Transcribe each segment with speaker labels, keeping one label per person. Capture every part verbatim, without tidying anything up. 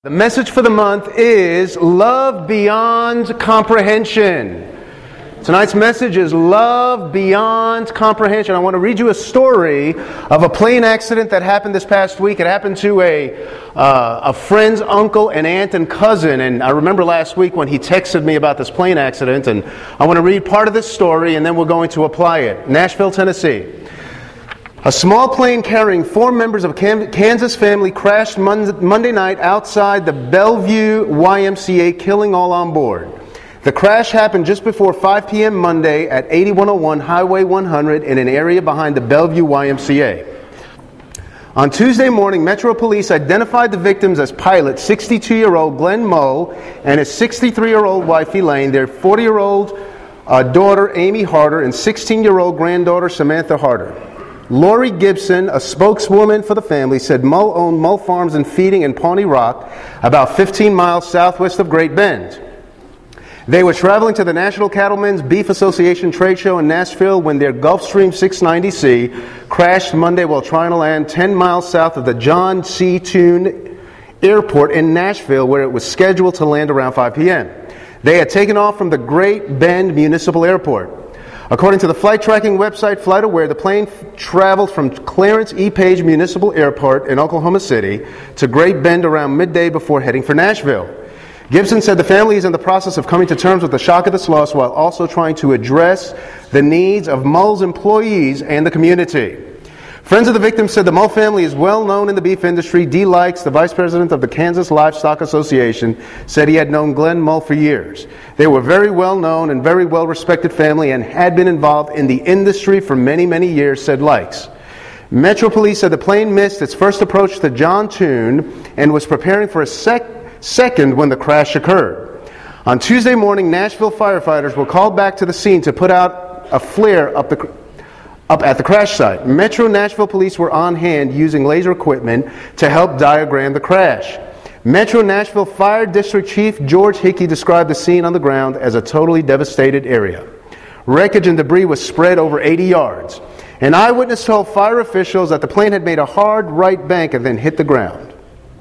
Speaker 1: The message for the month is Love Beyond Comprehension. Tonight's message is Love Beyond Comprehension. I want to read you a story of a plane accident that happened this past week. It happened to a uh, a friend's uncle and aunt and cousin. And I remember last week when he texted me about this plane accident. And I want to read part of this story and then we're going to apply it. Nashville, Tennessee. A small plane carrying four members of a Kansas family crashed Monday night outside the Bellevue Y M C A, killing all on board. The crash happened just before five p.m. Monday at eighty-one oh one Highway one hundred in an area behind the Bellevue Y M C A. On Tuesday morning, Metro Police identified the victims as pilot sixty-two-year-old Glenn Moe and his sixty-three-year-old wife Elaine, their forty-year-old uh, daughter Amy Harder, and sixteen-year-old granddaughter Samantha Harder. Lori Gibson, a spokeswoman for the family, said Moe owned Moe Farms and Feeding in Pawnee Rock, about fifteen miles southwest of Great Bend. They were traveling to the National Cattlemen's Beef Association trade show in Nashville when their Gulfstream six ninety C crashed Monday while trying to land ten miles south of the John C. Toon Airport in Nashville, where it was scheduled to land around five p.m. They had taken off from the Great Bend Municipal Airport. According to the flight tracking website FlightAware, the plane f- traveled from Clarence E. Page Municipal Airport in Oklahoma City to Great Bend around midday before heading for Nashville. Gibson said the family is in the process of coming to terms with the shock of this loss while also trying to address the needs of Moe's employees and the community. Friends of the victim said the Moe family is well known in the beef industry. Dee Likes, the vice president of the Kansas Livestock Association, said he had known Glenn Moe for years. They were very well known and very well respected family and had been involved in the industry for many, many years, said Likes. Metro Police said the plane missed its first approach to John Toon and was preparing for a sec- second when the crash occurred. On Tuesday morning, Nashville firefighters were called back to the scene to put out a flare up the Up at the crash site. Metro Nashville Police were on hand using laser equipment to help diagram the crash. Metro Nashville Fire District Chief George Hickey described the scene on the ground as a totally devastated area. Wreckage and debris was spread over eighty yards. An eyewitness told fire officials that the plane had made a hard right bank and then hit the ground.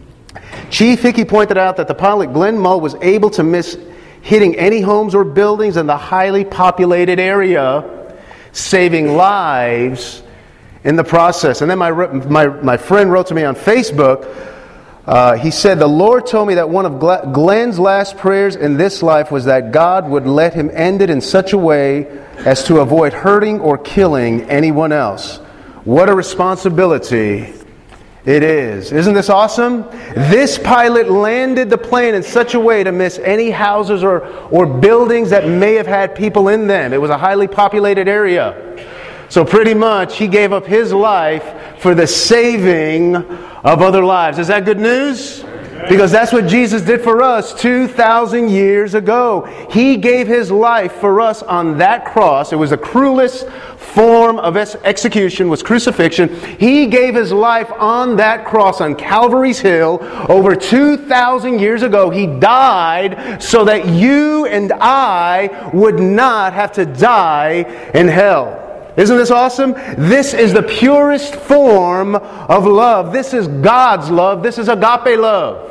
Speaker 1: Chief Hickey pointed out that the pilot Glenn Moe was able to miss hitting any homes or buildings in the highly populated area, saving lives in the process. And then my my my friend wrote to me on Facebook. Uh, he said, the Lord told me that one of Glenn's last prayers in this life was that God would let him end it in such a way as to avoid hurting or killing anyone else. What a responsibility it is. Isn't this awesome? This pilot landed the plane in such a way to miss any houses or, or buildings that may have had people in them. It was a highly populated area. So pretty much he gave up his life for the saving of other lives. Is that good news? Because that's what Jesus did for us two thousand years ago. He gave his life for us on that cross. It was the cruelest form of execution, was crucifixion. He gave his life on that cross on Calvary's Hill over two thousand years ago. He died so that you and I would not have to die in hell. Isn't this awesome? This is the purest form of love. This is God's love. This is agape love.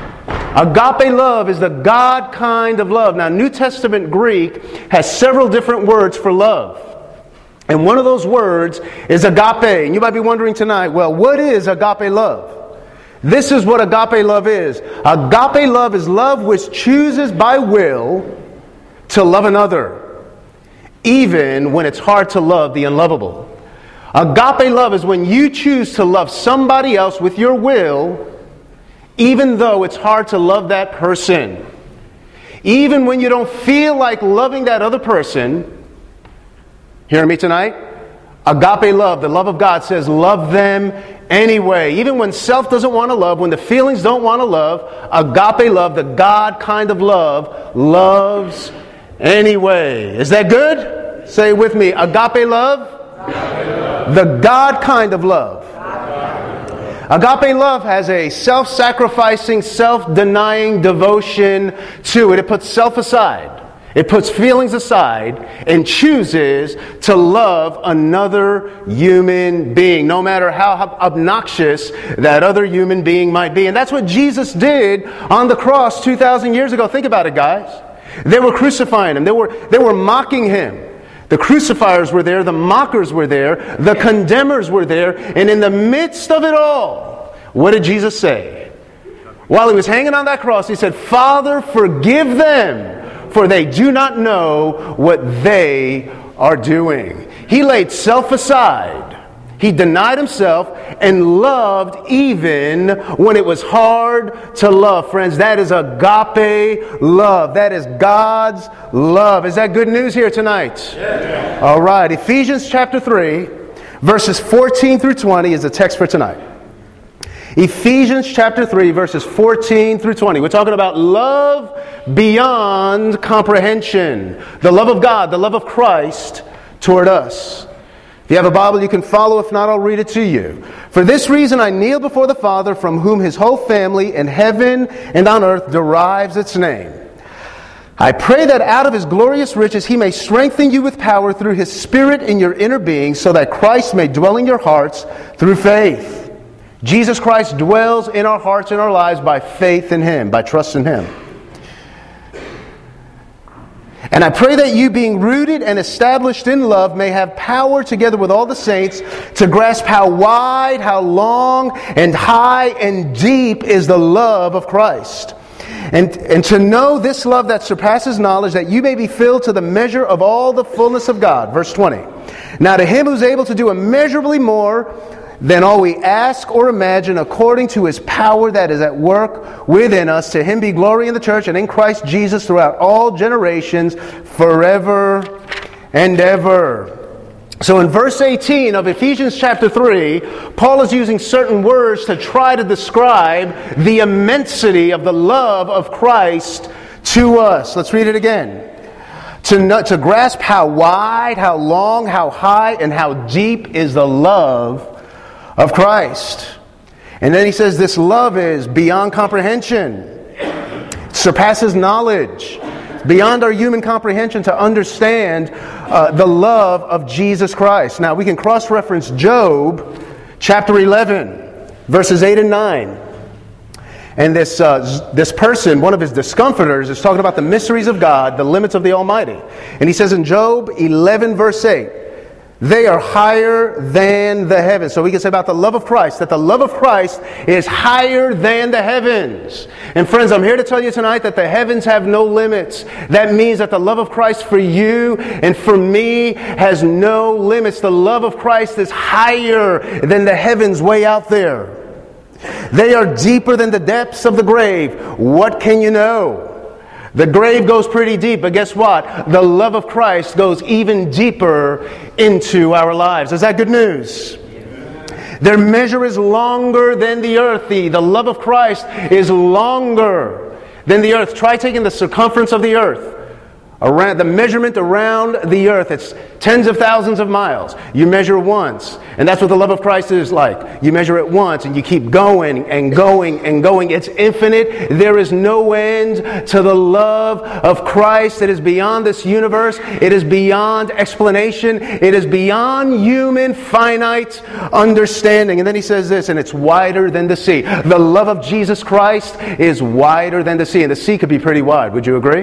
Speaker 1: Agape love is the God kind of love. Now, New Testament Greek has several different words for love. And one of those words is agape. And you might be wondering tonight, well, what is agape love? This is what agape love is. Agape love is love which chooses by will to love another, even when it's hard to love the unlovable. Agape love is when you choose to love somebody else with your will, even though it's hard to love that person. Even when you don't feel like loving that other person. Hear me tonight? Agape love, the love of God, says love them anyway. Even when self doesn't want to love, when the feelings don't want to love, agape love, the God kind of love, loves anyway. Is that good? Say it with me. Agape love? Agape love. The God kind of love. Agape love has a self-sacrificing, self-denying devotion to it. It puts self aside. It puts feelings aside and chooses to love another human being, no matter how obnoxious that other human being might be. And that's what Jesus did on the cross two thousand years ago. Think about it, guys. They were crucifying him. They were, they were mocking him. The crucifiers were there. The mockers were there. The condemners were there. And in the midst of it all, what did Jesus say? While he was hanging on that cross, he said, "Father, forgive them, for they do not know what they are doing." He laid self aside. He denied himself and loved even when it was hard to love. Friends, that is agape love. That is God's love. Is that good news here tonight? Yeah. All right. Ephesians chapter three, verses fourteen through twenty is the text for tonight. Ephesians chapter three, verses fourteen through twenty. We're talking about love beyond comprehension. The love of God, the love of Christ toward us. If you have a Bible, you can follow. If not, I'll read it to you. "For this reason I kneel before the Father, from whom his whole family in heaven and on earth derives its name. I pray that out of his glorious riches he may strengthen you with power through his Spirit in your inner being, so that Christ may dwell in your hearts through faith." Jesus Christ dwells in our hearts and our lives by faith in him, by trust in him. "And I pray that you, being rooted and established in love, may have power together with all the saints to grasp how wide, how long, and high and deep is the love of Christ. And, and to know this love that surpasses knowledge, that you may be filled to the measure of all the fullness of God." Verse twenty. "Now to him who's able to do immeasurably more than all we ask or imagine, according to his power that is at work within us, to him be glory in the church and in Christ Jesus throughout all generations, forever and ever." So in verse eighteen of Ephesians chapter three, Paul is using certain words to try to describe the immensity of the love of Christ to us. Let's read it again. To, know, to grasp how wide, how long, how high, and how deep is the love of Christ. And then he says this love is beyond comprehension. It surpasses knowledge. It's beyond our human comprehension to understand uh, the love of Jesus Christ. Now we can cross-reference Job chapter eleven, verses eight and nine. And this, uh, this person, one of his discomforters, is talking about the mysteries of God, the limits of the Almighty. And he says in Job eleven, verse eight, "They are higher than the heavens." So we can say about the love of Christ, that the love of Christ is higher than the heavens. And friends, I'm here to tell you tonight that the heavens have no limits. That means that the love of Christ for you and for me has no limits. The love of Christ is higher than the heavens way out there. "They are deeper than the depths of the grave." What can you know? The grave goes pretty deep, but guess what? The love of Christ goes even deeper into our lives. Is that good news? Their measure is longer than the earth. The, the love of Christ is longer than the earth. Try taking the circumference of the earth. Around the measurement around the earth, it's tens of thousands of miles. You measure once, and that's what the love of Christ is like. You measure it once, and you keep going and going and going. It's infinite. There is no end to the love of Christ. It is beyond this universe. It is beyond explanation. It is beyond human finite understanding. And then he says this, and it's wider than the sea. The love of Jesus Christ is wider than the sea, and the sea could be pretty wide. Would you agree?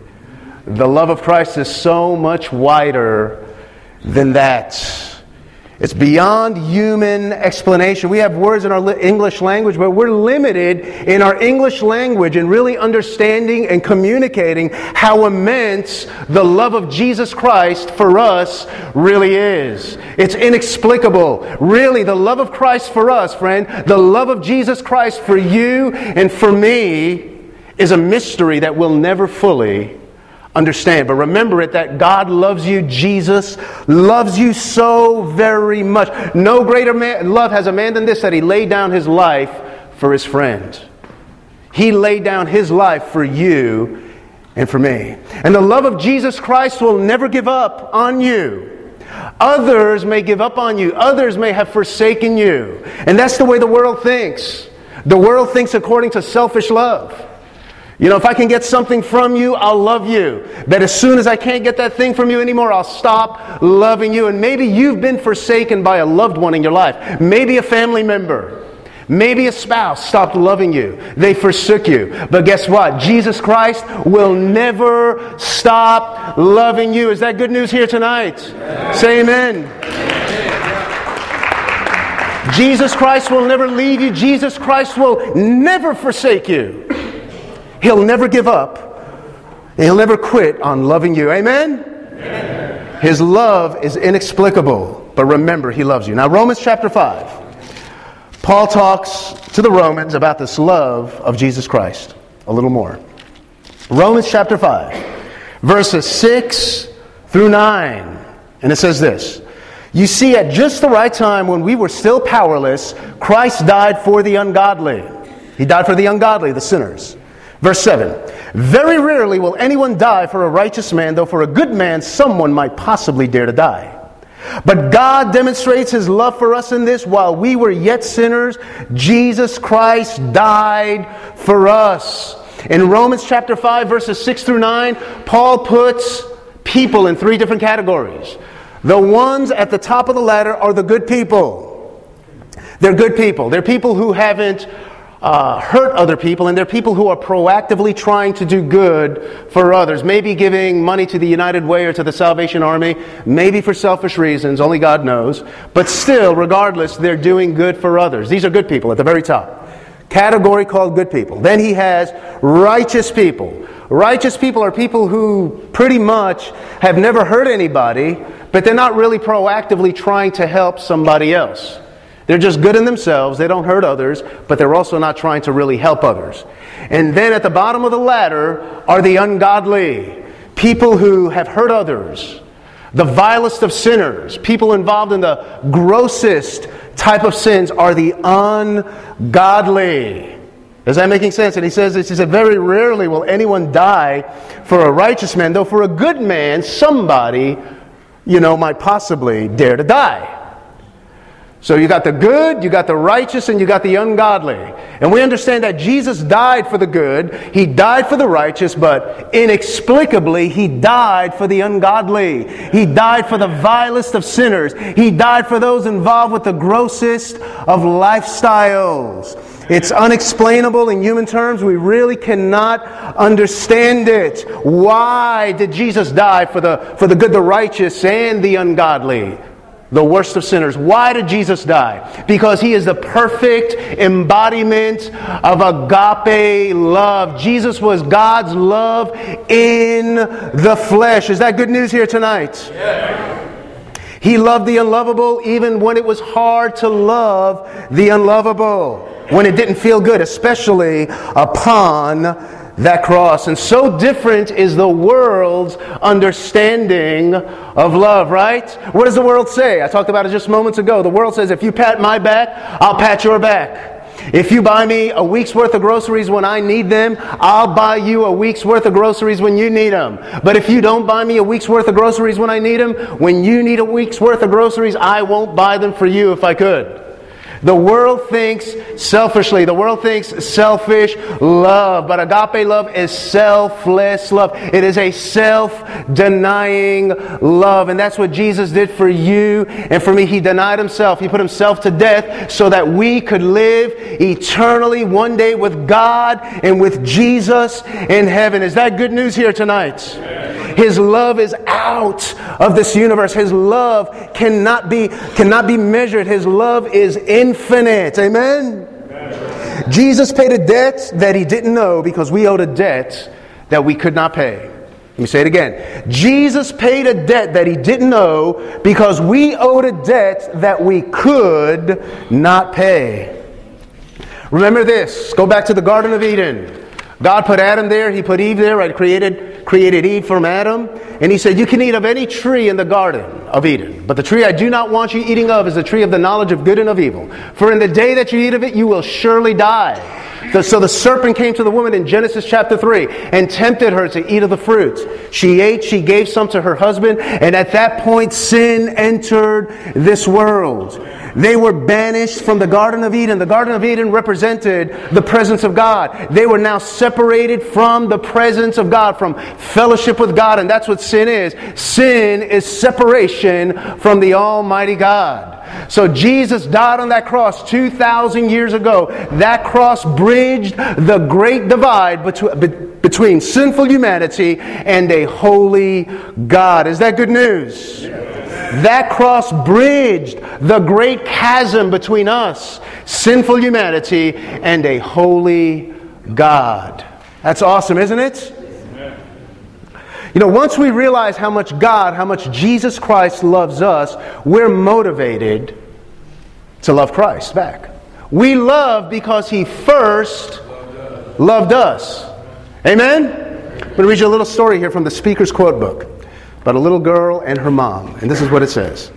Speaker 1: The love of Christ is so much wider than that. It's beyond human explanation. We have words in our English language, but we're limited in our English language in really understanding and communicating how immense the love of Jesus Christ for us really is. It's inexplicable. Really, the love of Christ for us, friend, the love of Jesus Christ for you and for me is a mystery that we'll never fully understand. But remember it, that God loves you. Jesus loves you so very much. No greater man, love has a man than this, that he laid down his life for his friend. He laid down his life for you and for me. And the love of Jesus Christ will never give up on you. Others may give up on you. Others may have forsaken you. And that's the way the world thinks. The world thinks according to selfish love. You know, if I can get something from you, I'll love you. But as soon as I can't get that thing from you anymore, I'll stop loving you. And maybe you've been forsaken by a loved one in your life. Maybe a family member. Maybe a spouse stopped loving you. They forsook you. But guess what? Jesus Christ will never stop loving you. Is that good news here tonight? Amen. Say amen. Amen. Jesus Christ will never leave you. Jesus Christ will never forsake you. He'll never give up. He'll never quit on loving you. Amen? Amen? His love is inexplicable. But remember, He loves you. Now, Romans chapter five. Paul talks to the Romans about this love of Jesus Christ a little more. Romans chapter five, verses six through nine. And it says this. You see, at just the right time when we were still powerless, Christ died for the ungodly. He died for the ungodly, the sinners. Verse seven. Very rarely will anyone die for a righteous man, though for a good man someone might possibly dare to die. But God demonstrates His love for us in this: while we were yet sinners, Jesus Christ died for us. In Romans chapter five, verses six through nine, Paul puts people in three different categories. The ones at the top of the ladder are the good people. They're good people. They're people who haven't Uh, hurt other people, and they're people who are proactively trying to do good for others. Maybe giving money to the United Way or to the Salvation Army, maybe for selfish reasons, only God knows. But still, regardless, they're doing good for others. These are good people at the very top. Category called good people. Then he has righteous people. Righteous people are people who pretty much have never hurt anybody, but they're not really proactively trying to help somebody else. They're just good in themselves. They don't hurt others, but they're also not trying to really help others. And then at the bottom of the ladder are the ungodly. People who have hurt others. The vilest of sinners. People involved in the grossest type of sins are the ungodly. Is that making sense? And he says this, he said, very rarely will anyone die for a righteous man, though for a good man, somebody, you know, might possibly dare to die. So you got the good, you got the righteous, and you got the ungodly. And we understand that Jesus died for the good, He died for the righteous, but inexplicably He died for the ungodly. He died for the vilest of sinners. He died for those involved with the grossest of lifestyles. It's unexplainable in human terms. We really cannot understand it. Why did Jesus die for the, for the good, the righteous, and the ungodly? The worst of sinners. Why did Jesus die? Because He is the perfect embodiment of agape love. Jesus was God's love in the flesh. Is that good news here tonight? Yeah. He loved the unlovable even when it was hard to love the unlovable. When it didn't feel good, especially upon that cross. And so different is the world's understanding of love, right? What does the world say? I talked about it just moments ago. The world says, if you pat my back, I'll pat your back. If you buy me a week's worth of groceries when I need them, I'll buy you a week's worth of groceries when you need them. But if you don't buy me a week's worth of groceries when I need them, when you need a week's worth of groceries, I won't buy them for you if I could. The world thinks selfishly. The world thinks selfish love. But agape love is selfless love. It is a self-denying love. And that's what Jesus did for you and for me. He denied Himself. He put Himself to death so that we could live eternally one day with God and with Jesus in heaven. Is that good news here tonight? Amen. His love is out of this universe. His love cannot be, cannot be measured. His love is infinite. Amen? Amen? Jesus paid a debt that He didn't know because we owed a debt that we could not pay. Let me say it again. Jesus paid a debt that He didn't know because we owed a debt that we could not pay. Remember this. Go back to the Garden of Eden. God put Adam there. He put Eve there. Right? Created, created Eve from Adam. And He said, you can eat of any tree in the Garden of Eden. But the tree I do not want you eating of is the tree of the knowledge of good and of evil. For in the day that you eat of it, you will surely die. So the serpent came to the woman in Genesis chapter three and tempted her to eat of the fruit. She ate, she gave some to her husband, and at that point sin entered this world. They were banished from the Garden of Eden. The Garden of Eden represented the presence of God. They were now separated from the presence of God, from fellowship with God, and that's what sin is. Sin is separation from the Almighty God. So Jesus died on that cross two thousand years ago. That cross bridged the great divide between, between sinful humanity and a holy God. Is that good news? That cross bridged the great chasm between us, sinful humanity, and a holy God. That's awesome, isn't it? You know, once we realize how much God, how much Jesus Christ loves us, we're motivated to love Christ back. We love because He first loved us. Amen? I'm going to read you a little story here from the Speaker's Quote Book about a little girl and her mom. And this is what it says.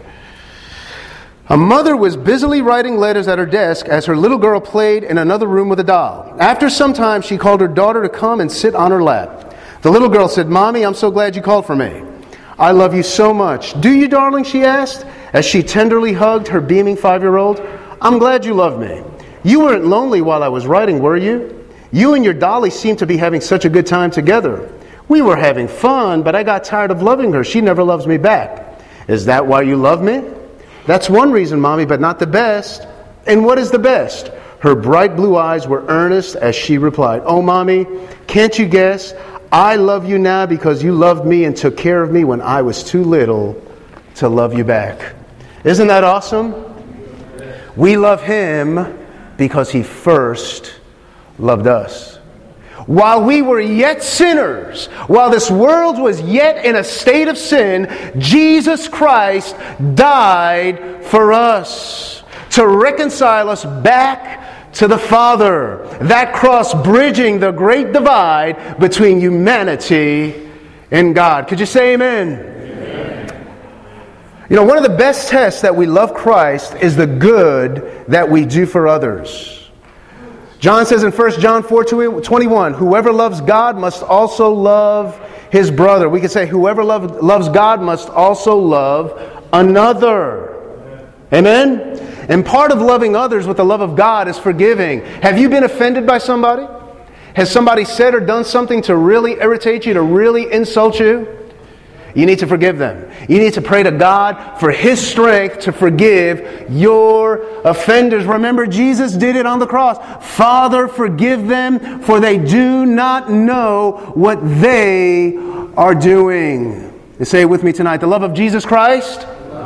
Speaker 1: A mother was busily writing letters at her desk as her little girl played in another room with a doll. After some time, she called her daughter to come and sit on her lap. The little girl said, "Mommy, I'm so glad you called for me. I love you so much." "Do you, darling?" she asked, as she tenderly hugged her beaming five-year-old. "I'm glad you love me. You weren't lonely while I was writing, were you? You and your dolly seem to be having such a good time together. We were having fun, but I got tired of loving her. She never loves me back." "Is that why you love me?" "That's one reason, Mommy, but not the best." "And what is the best?" Her bright blue eyes were earnest as she replied, "Oh, Mommy, can't you guess? I love you now because you loved me and took care of me when I was too little to love you back." Isn't that awesome? We love Him because He first loved us. While we were yet sinners, while this world was yet in a state of sin, Jesus Christ died for us to reconcile us back to the Father. That cross bridging the great divide between humanity and God. Could you say amen? Amen? You know, one of the best tests that we love Christ is the good that we do for others. John says in First John four twenty-one, "Whoever loves God must also love his brother." We could say, whoever love, loves God must also love another. Amen? And part of loving others with the love of God is forgiving. Have you been offended by somebody? Has somebody said or done something to really irritate you, to really insult you? You need to forgive them. You need to pray to God for His strength to forgive your offenders. Remember, Jesus did it on the cross. "Father, forgive them, for they do not know what they are doing." You say it with me tonight. The love of Jesus Christ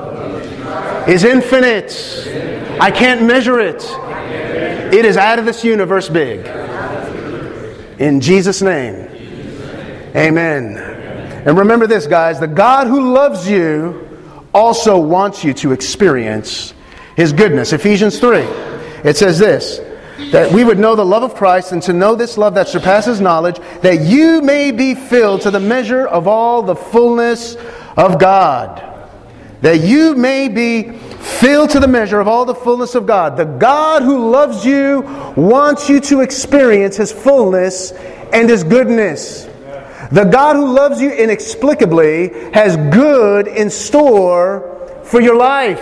Speaker 1: is infinite. I can't measure it. It is out of this universe big. In Jesus' name. Amen. And remember this, guys. The God who loves you also wants you to experience His goodness. Ephesians three. It says this, that we would know the love of Christ and to know this love that surpasses knowledge, that you may be filled to the measure of all the fullness of God. That you may be filled to the measure of all the fullness of God. The God who loves you wants you to experience His fullness and His goodness. The God who loves you inexplicably has good in store for your life.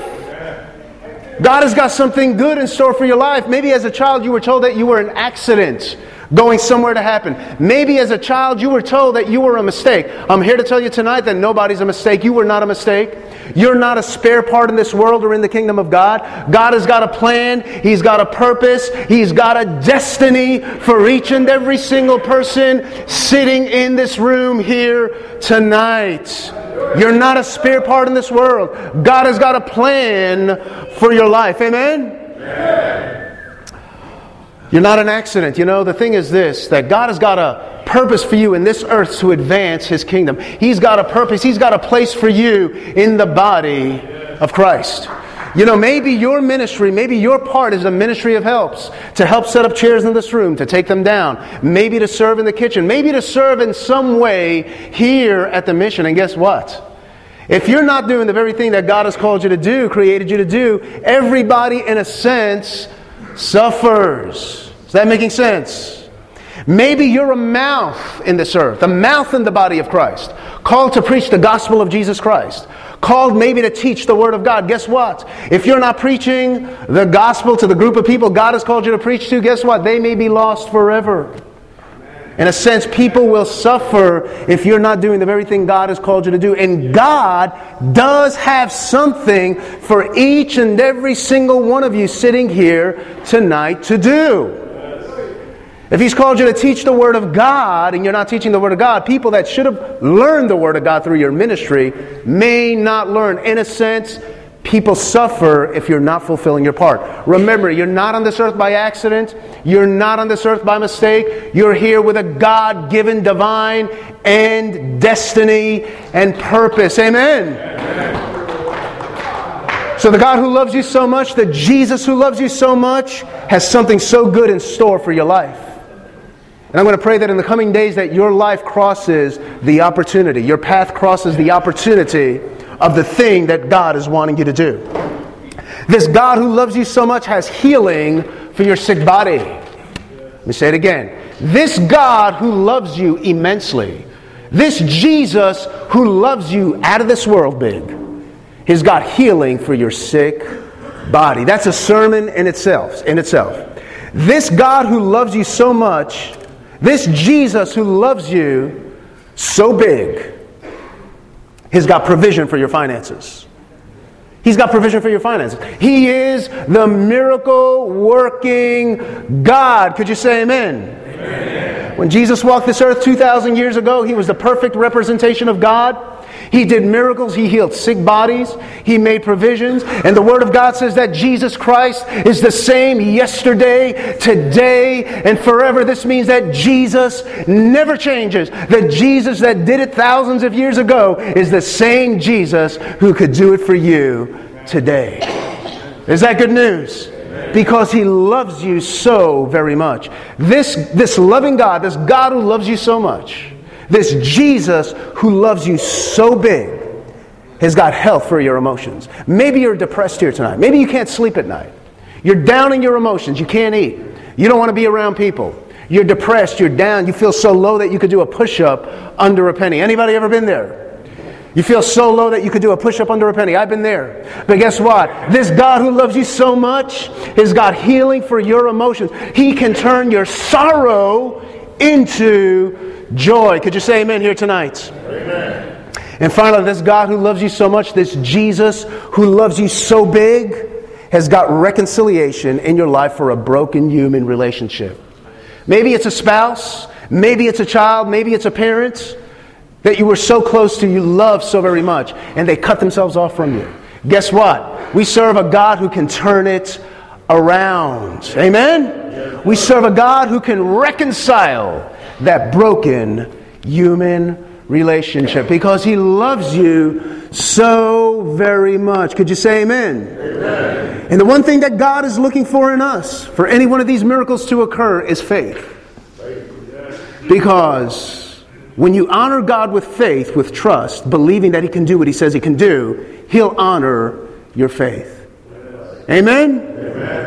Speaker 1: God has got something good in store for your life. Maybe as a child you were told that you were an accident going somewhere to happen. Maybe as a child you were told that you were a mistake. I'm here to tell you tonight that nobody's a mistake. You were not a mistake. You're not a spare part in this world or in the kingdom of God. God has got a plan. He's got a purpose. He's got a destiny for each and every single person sitting in this room here tonight. You're not a spare part in this world. God has got a plan for your life. Amen? Amen. You're not an accident. You know, the thing is this, that God has got a purpose for you in this earth to advance His kingdom. He's got a purpose. He's got a place for you in the body of Christ. You know, maybe your ministry, maybe your part is a ministry of helps. To help set up chairs in this room, to take them down. Maybe to serve in the kitchen. Maybe to serve in some way here at the mission. And guess what? If you're not doing the very thing that God has called you to do, created you to do, everybody in a sense suffers. Is that making sense? Maybe you're a mouth in this earth, a mouth in the body of Christ, called to preach the gospel of Jesus Christ, called maybe to teach the Word of God. Guess what? If you're not preaching the gospel to the group of people God has called you to preach to, guess what? They may be lost forever. In a sense, people will suffer if you're not doing the very thing God has called you to do. And God does have something for each and every single one of you sitting here tonight to do. If He's called you to teach the Word of God and you're not teaching the Word of God, people that should have learned the Word of God through your ministry may not learn. In a sense, people suffer if you're not fulfilling your part. Remember, you're not on this earth by accident. You're not on this earth by mistake. You're here with a God-given divine and destiny and purpose. Amen. Amen. So the God who loves you so much, the Jesus who loves you so much, has something so good in store for your life. And I'm going to pray that in the coming days that your life crosses the opportunity. Your path crosses the opportunity of the thing that God is wanting you to do. This God who loves you so much has healing for your sick body. Let me say it again. This God who loves you immensely, this Jesus who loves you out of this world big, He's got healing for your sick body. That's a sermon in itself. In itself. This God who loves you so much, this Jesus who loves you so big, He's got provision for your finances. He's got provision for your finances. He is the miracle-working God. Could you say amen? Amen. When Jesus walked this earth two thousand years ago, He was the perfect representation of God. He did miracles. He healed sick bodies. He made provisions. And the Word of God says that Jesus Christ is the same yesterday, today, and forever. This means that Jesus never changes. The Jesus that did it thousands of years ago is the same Jesus who could do it for you today. Is that good news? Because He loves you so very much. This, this loving God, this God who loves you so much, this Jesus who loves you so big, has got health for your emotions. Maybe you're depressed here tonight. Maybe you can't sleep at night. You're down in your emotions. You can't eat. You don't want to be around people. You're depressed. You're down. You feel so low that you could do a push-up under a penny. Anybody ever been there? You feel so low that you could do a push-up under a penny. I've been there. But guess what? This God who loves you so much has got healing for your emotions. He can turn your sorrow into joy. Could you say amen here tonight? Amen. And finally, this God who loves you so much, this Jesus who loves you so big, has got reconciliation in your life for a broken human relationship. Maybe it's a spouse, maybe it's a child, maybe it's a parent that you were so close to, you love so very much, and they cut themselves off from you. Guess what? We serve a God who can turn it around. Amen? We serve a God who can reconcile that broken human relationship because He loves you so very much. Could you say amen? Amen. And the one thing that God is looking for in us, for any one of these miracles to occur, is faith. Because when you honor God with faith, with trust, believing that He can do what He says He can do, He'll honor your faith. Amen? Amen.